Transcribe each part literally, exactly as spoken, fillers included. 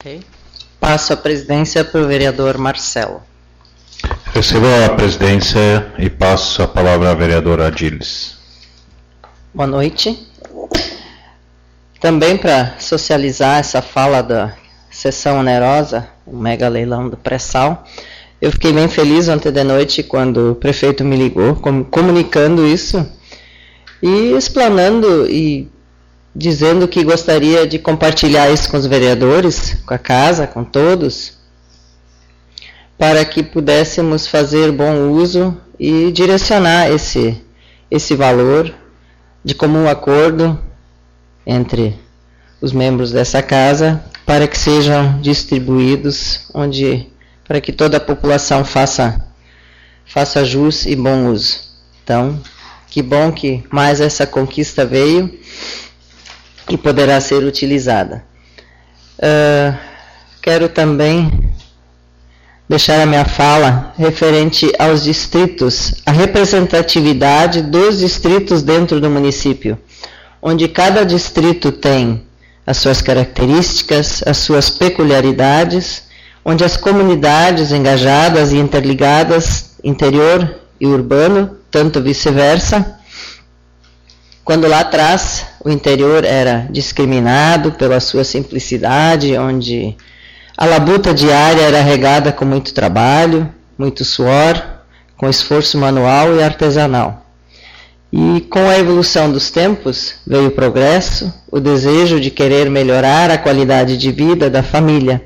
Ok. Passo a presidência para o vereador Marcelo. Recebo a presidência e passo a palavra à vereadora Adilis. Boa noite. Também para socializar essa fala da sessão onerosa, o mega leilão do pré-sal, eu fiquei bem feliz ontem de noite quando o prefeito me ligou, comunicando isso e explanando e dizendo que gostaria de compartilhar isso com os vereadores, com a casa, com todos, para que pudéssemos fazer bom uso e direcionar esse, esse valor de comum acordo entre os membros dessa casa, para que sejam distribuídos, onde, para que toda a população faça, faça jus e bom uso. Então, que bom que mais essa conquista veio e poderá ser utilizada. Uh, quero também deixar a minha fala referente aos distritos, a representatividade dos distritos dentro do município, onde cada distrito tem as suas características, as suas peculiaridades, onde as comunidades engajadas e interligadas, interior e urbano, tanto vice-versa. Quando lá atrás o interior era discriminado pela sua simplicidade, onde a labuta diária era regada com muito trabalho, muito suor, com esforço manual e artesanal. E com a evolução dos tempos veio o progresso, o desejo de querer melhorar a qualidade de vida da família.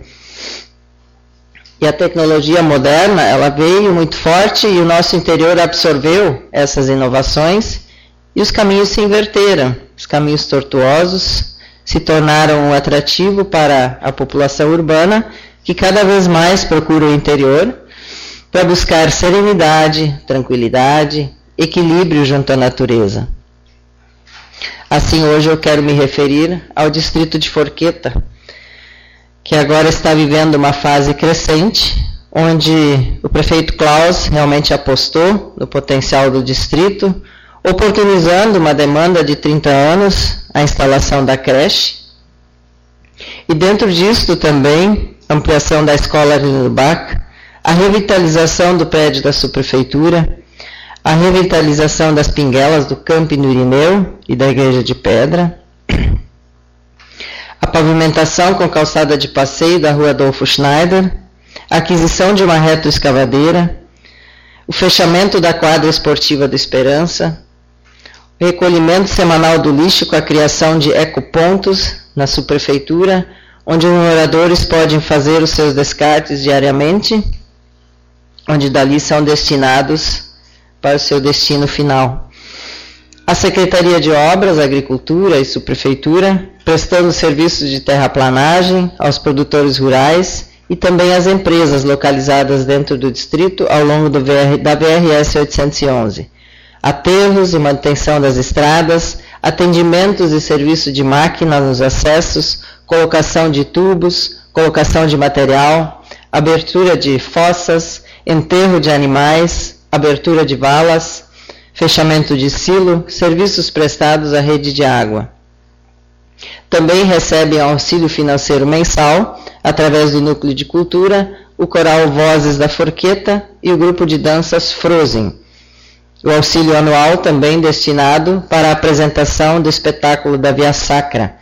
E a tecnologia moderna, ela veio muito forte e o nosso interior absorveu essas inovações e os caminhos se inverteram. Os caminhos tortuosos se tornaram um atrativo para a população urbana, que cada vez mais procura o interior para buscar serenidade, tranquilidade, equilíbrio junto à natureza. Assim, hoje eu quero me referir ao distrito de Forqueta, que agora está vivendo uma fase crescente, onde o prefeito Klaus realmente apostou no potencial do distrito, oportunizando uma demanda de trinta anos, a instalação da creche. E dentro disto também, ampliação da escola Lindenbach, a revitalização do prédio da subprefeitura, a revitalização das pinguelas do Campo no Irineu e da Igreja de Pedra, a pavimentação com calçada de passeio da Rua Adolfo Schneider, a aquisição de uma retroescavadeira, o fechamento da quadra esportiva do Esperança, o recolhimento semanal do lixo com a criação de ecopontos na subprefeitura, onde os moradores podem fazer os seus descartes diariamente, onde dali são destinados para o seu destino final. A Secretaria de Obras, Agricultura e Subprefeitura, prestando serviços de terraplanagem aos produtores rurais e também às empresas localizadas dentro do distrito ao longo do V R, da V R S oitocentos e onze. Aterros e manutenção das estradas, atendimentos e serviço de máquinas nos acessos, colocação de tubos, colocação de material, abertura de fossas, enterro de animais, abertura de valas, fechamento de silo, serviços prestados à rede de água. Também recebem auxílio financeiro mensal, através do Núcleo de Cultura, o Coral Vozes da Forqueta e o grupo de danças Frozen. O auxílio anual também destinado para a apresentação do espetáculo da Via Sacra.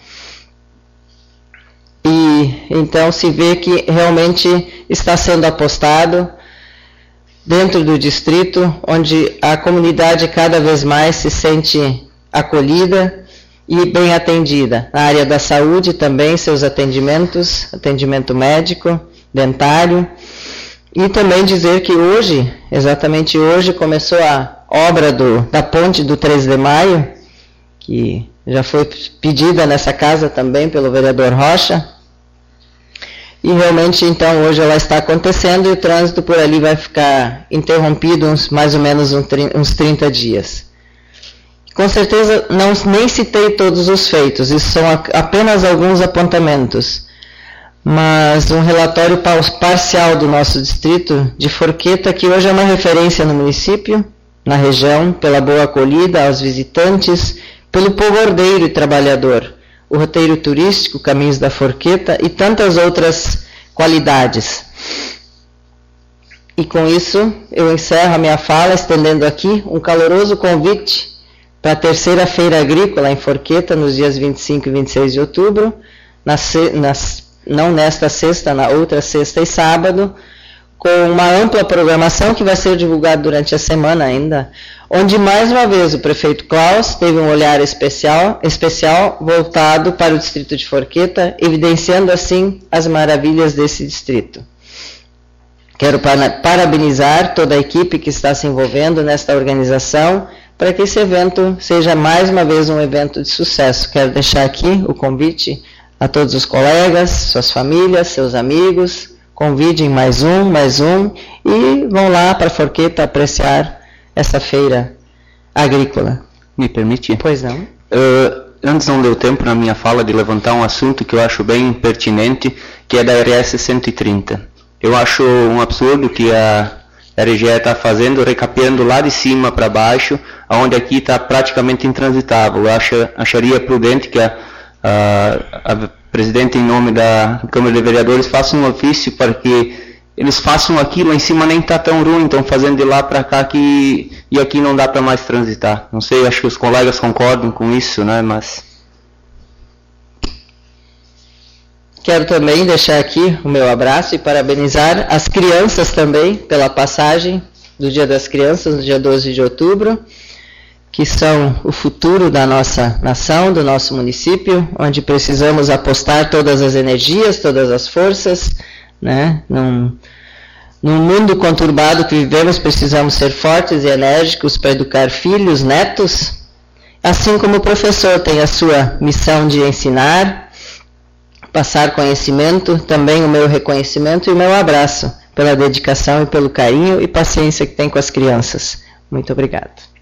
E então se vê que realmente está sendo apostado dentro do distrito, onde a comunidade cada vez mais se sente acolhida e bem atendida. Na área da saúde também, seus atendimentos, atendimento médico, dentário. E também dizer que hoje, exatamente hoje, começou a obra do, da ponte do três de maio, que já foi pedida nessa casa também pelo vereador Rocha. E realmente, então, hoje ela está acontecendo e o trânsito por ali vai ficar interrompido uns, mais ou menos um, uns trinta dias. Com certeza, não, nem citei todos os feitos, isso são apenas alguns apontamentos. Mas um relatório parcial do nosso distrito de Forqueta, que hoje é uma referência no município, na região, pela boa acolhida aos visitantes, pelo povo ordeiro e trabalhador, o roteiro turístico Caminhos da Forqueta e tantas outras qualidades. E com isso eu encerro a minha fala, estendendo aqui um caloroso convite para a terceira feira agrícola em Forqueta, nos dias vinte e cinco e vinte e seis de outubro, na, nas, não nesta sexta, na outra sexta e sábado, com uma ampla programação que vai ser divulgada durante a semana ainda, onde mais uma vez o prefeito Klaus teve um olhar especial, especial voltado para o distrito de Forqueta, evidenciando assim as maravilhas desse distrito. Quero parabenizar toda a equipe que está se envolvendo nesta organização, para que esse evento seja mais uma vez um evento de sucesso. Quero deixar aqui o convite a todos os colegas, suas famílias, seus amigos, convidem mais um, mais um, e vão lá para Forqueta apreciar essa feira agrícola. Me permite? Pois não. Uh, antes não deu tempo na minha fala de levantar um assunto que eu acho bem pertinente, que é da R S cento e trinta. Eu acho um absurdo que a R G E está fazendo, recapeando lá de cima para baixo, onde aqui está praticamente intransitável. Eu acho, acharia prudente que a, a, a presidente, em nome da Câmara de Vereadores, faça um ofício para que eles façam aquilo, lá em cima nem está tão ruim, estão fazendo de lá para cá que, e aqui não dá para mais transitar. Não sei, acho que os colegas concordam com isso, né, mas... Quero também deixar aqui o meu abraço e parabenizar as crianças também pela passagem do Dia das Crianças, no dia doze de outubro, que são o futuro da nossa nação, do nosso município, onde precisamos apostar todas as energias, todas as forças, né? Num, num mundo conturbado que vivemos, precisamos ser fortes e enérgicos para educar filhos, netos, assim como o professor tem a sua missão de ensinar, passar conhecimento, também o meu reconhecimento e o meu abraço pela dedicação e pelo carinho e paciência que tem com as crianças. Muito obrigado.